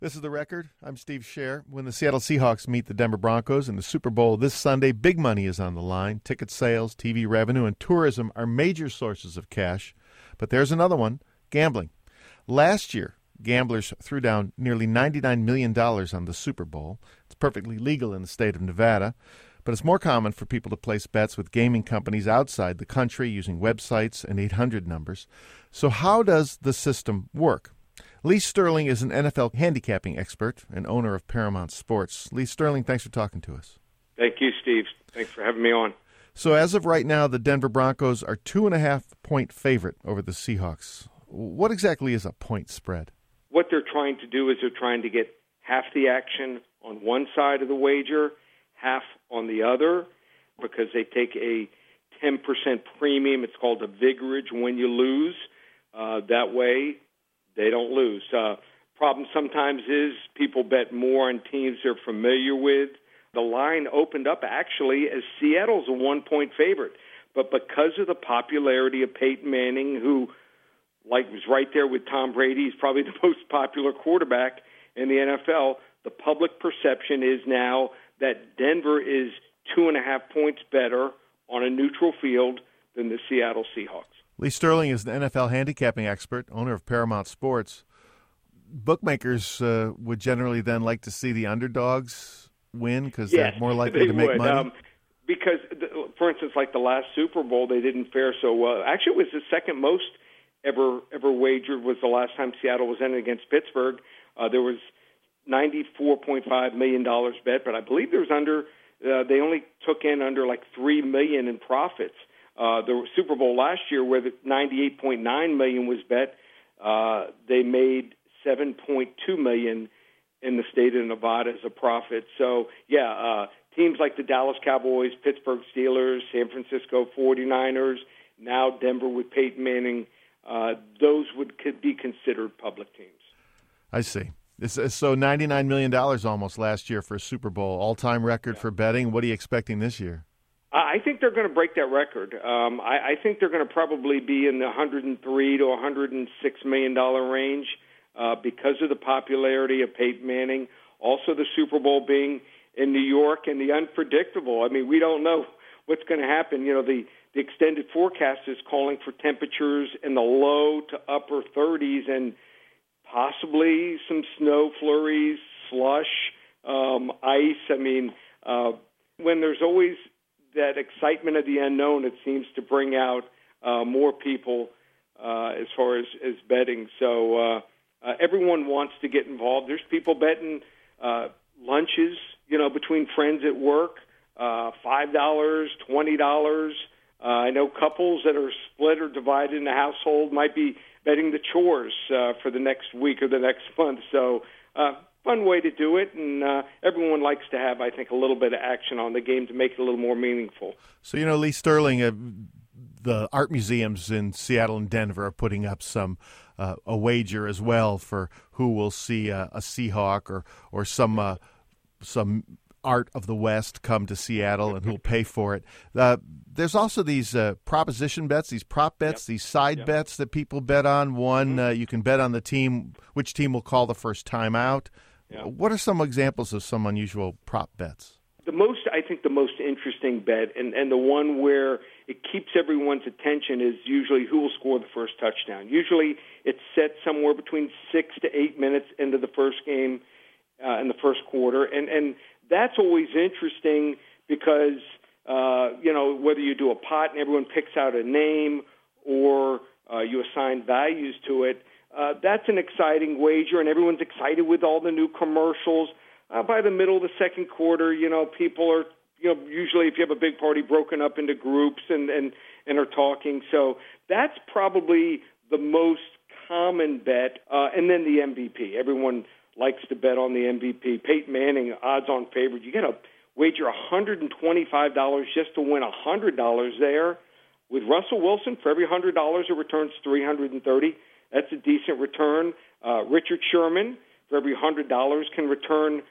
This is The Record. I'm Steve Scher. When the Seattle Seahawks meet the Denver Broncos in the Super Bowl this Sunday, big money is on the line. Ticket sales, TV revenue, and tourism are major sources of cash. But there's another one, gambling. Last year, gamblers threw down nearly $99 million on the Super Bowl. It's perfectly legal in the state of Nevada, but it's more common for people to place bets with gaming companies outside the country using websites and 800 numbers. So how does the system work? Lee Sterling is an NFL handicapping expert and owner of Paramount Sports. Lee Sterling, thanks for talking to us. Thank you, Steve. Thanks for having me on. So as of right now, the Denver Broncos are 2.5-point favorite over the Seahawks. What exactly is a point spread? What they're trying to do is they're trying to get half the action on one side of the wager, half on the other, because they take a 10% premium. It's called a vigorage when you lose. That way, they don't lose. Problem sometimes is people bet more on teams they're familiar with. The line opened up actually as Seattle's a 1-point favorite. But because of the popularity of Peyton Manning, who was right there with Tom Brady, he's probably the most popular quarterback in the NFL, the public perception is now that Denver is 2.5 points better on a neutral field than the Seattle Seahawks. Lee Sterling is an NFL handicapping expert, owner of Paramount Sports. Bookmakers would generally then like to see the underdogs win because they're more likely to make money? Because, for instance, like the last Super Bowl, they didn't fare so well. Actually, it was the second most ever wagered was the last time Seattle was in against Pittsburgh. There was $94.5 million bet, but I believe there was they only took in under like $3 million in profits. The Super Bowl last year, where the $98.9 million was bet, they made $7.2 million in the state of Nevada as a profit. So, teams like the Dallas Cowboys, Pittsburgh Steelers, San Francisco 49ers, now Denver with Peyton Manning, those could be considered public teams. I see. So $99 million almost last year for a Super Bowl, all-time record for betting. What are you expecting this year? I think they're going to break that record. I think they're going to probably be in the $103 to $106 million range because of the popularity of Peyton Manning. Also, the Super Bowl being in New York and the unpredictable. I mean, we don't know what's going to happen. You know, the extended forecast is calling for temperatures in the low to upper 30s and possibly some snow flurries, slush, ice. I mean, when there's always that excitement of the unknown, it seems to bring out more people as far as betting. So everyone wants to get involved. There's people betting lunches, between friends at work, $5, $20. I know couples that are split or divided in the household might be betting the chores for the next week or the next month. So fun way to do it, and everyone likes to have, I think, a little bit of action on the game to make it a little more meaningful. So, Lee Sterling, the art museums in Seattle and Denver are putting up a wager as well for who will see a Seahawk or some art of the West come to Seattle and who'll pay for it. There's also these proposition bets, these prop bets, these side bets that people bet on. One, you can bet on which team will call the first time out. Yeah. What are some examples of some unusual prop bets? The most interesting bet, and the one where it keeps everyone's attention, is usually who will score the first touchdown. Usually it's set somewhere between 6 to 8 minutes into the first game in the first quarter, and that's always interesting because, whether you do a pot and everyone picks out a name or you assign values to it, that's an exciting wager, and everyone's excited with all the new commercials. By the middle of the second quarter, people are, usually if you have a big party, broken up into groups and are talking. So that's probably the most common bet. And then the MVP. Everyone likes to bet on the MVP. Peyton Manning, odds-on favorite. You got to wager $125 just to win $100 there. With Russell Wilson, for every $100, it returns $330. That's a decent return. Richard Sherman, for every $100, can return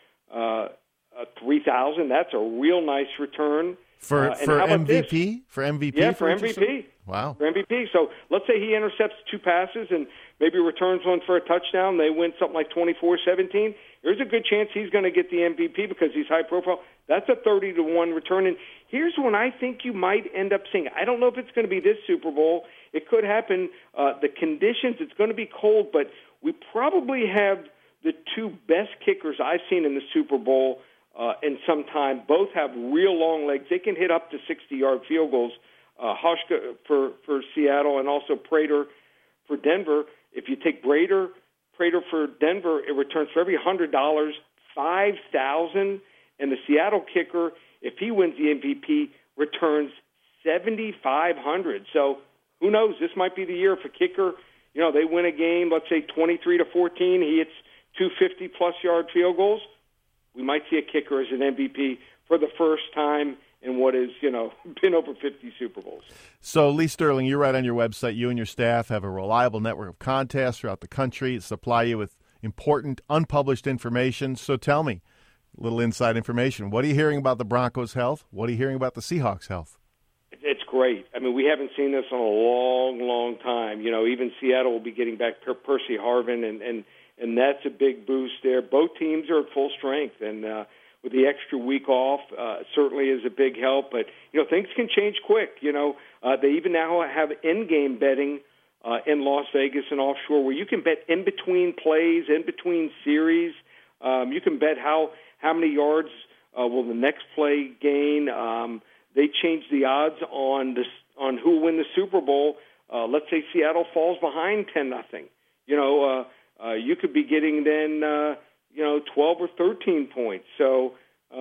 $3,000. That's a real nice return. For MVP? For MVP? Yeah, for MVP. Wow. For MVP. So let's say he intercepts 2 passes and maybe returns one for a touchdown. They win something like 24-17. There's a good chance he's going to get the MVP because he's high profile. That's a 30-1 return. And here's one I think you might end up seeing. I don't know if it's going to be this Super Bowl. It could happen. The conditions, it's going to be cold, but we probably have the two best kickers I've seen in the Super Bowl in some time. Both have real long legs. They can hit up to 60-yard field goals. Hauschka for Seattle and also Prater for Denver. If you take Prater for Denver, it returns for every $100, $5,000. And the Seattle kicker, if he wins the MVP, returns $7,500. So who knows? This might be the year if a kicker, they win a game, let's say 23-14, he hits 250-plus yard field goals. We might see a kicker as an MVP for the first time in what has, been over 50 Super Bowls. So, Lee Sterling, you write on your website, you and your staff have a reliable network of contests throughout the country, supply you with important, unpublished information. So tell me, a little inside information. What are you hearing about the Broncos' health? What are you hearing about the Seahawks' health? It's great. I mean, we haven't seen this in a long, long time. Even Seattle will be getting back Percy Harvin, and that's a big boost there. Both teams are at full strength, and with the extra week off, certainly is a big help. But, things can change quick. They even now have in-game betting in Las Vegas and offshore where you can bet in between plays, in between series. You can bet how many yards will the next play gain. They changed the odds on who will win the Super Bowl. Let's say Seattle falls behind 10-0. You could be getting then 12 or 13 points. So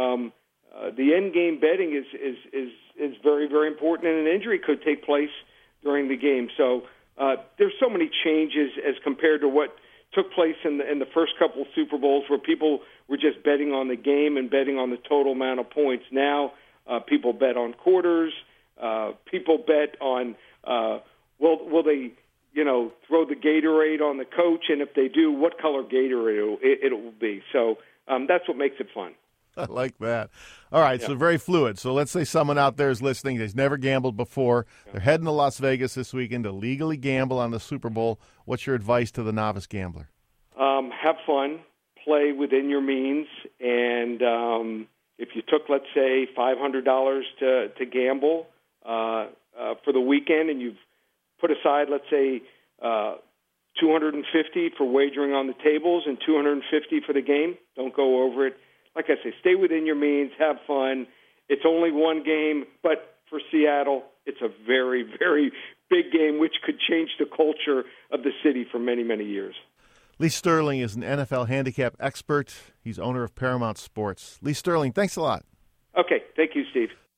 the end game betting is very, very important, and an injury could take place during the game. So there's so many changes as compared to what took place in the first couple of Super Bowls where people were just betting on the game and betting on the total amount of points. Now people bet on quarters. People bet on will they throw the Gatorade on the coach, and if they do, what color Gatorade it will be. So that's what makes it fun. I like that. All right, so very fluid. So let's say someone out there is listening. They've never gambled before. They're heading to Las Vegas this weekend to legally gamble on the Super Bowl. What's your advice to the novice gambler? Have fun. Play within your means. And if you took, let's say, $500 to gamble for the weekend and you've put aside, let's say, $250 for wagering on the tables and $250 for the game, don't go over it. Like I say, stay within your means, have fun. It's only one game, but for Seattle, it's a very, very big game, which could change the culture of the city for many, many years. Lee Sterling is an NFL handicap expert. He's owner of Paramount Sports. Lee Sterling, thanks a lot. Okay, thank you, Steve.